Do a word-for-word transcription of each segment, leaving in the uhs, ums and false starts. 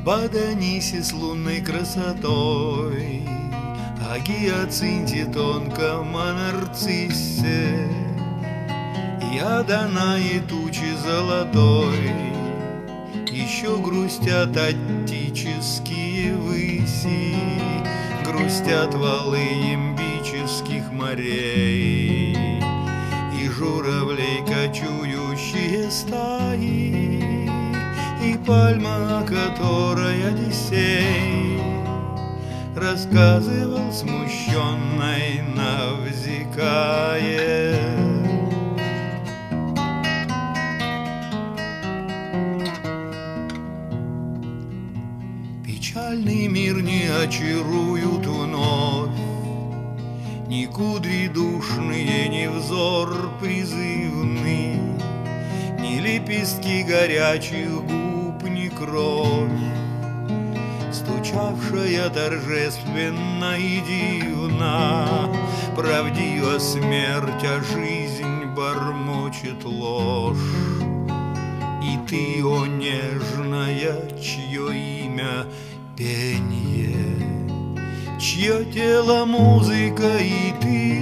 об Адонисе с лунной красотой, о гиацинте тонком, о нарциссе и о Данае тучи золотой. Еще грустят аттические выси, грустят валы ямбических морей и журавлей кочующие стаи, и пальма, о которой Одиссей рассказывал смущенной Навзикае. Печальный мир не очаруют вновь ни кудри душные, ни взор призывный, ни лепестки горячих губ, ни кровь, стучавшая торжественно и дивно. Правдива смерть, а жизнь бормочет ложь. И ты, о нежная, чье имя пенье, чье тело музыка, и ты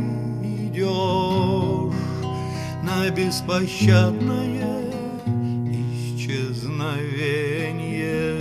идешь на беспощадное исчезновение.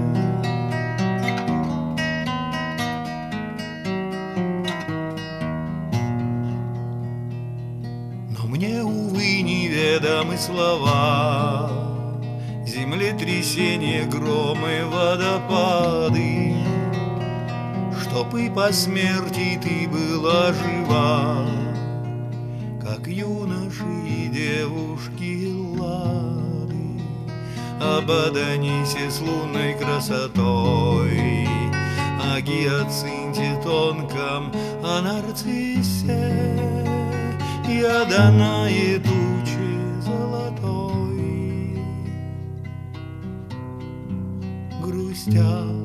Но мне, увы, неведомы слова, землетрясения, громы, водопады, чтоб и по смерти ты была жива, как юноши и девушки лады, об Адонисе с лунной красотой, о гиацинте тонком, о нарциссе и о Данае тучи золотой. Грустят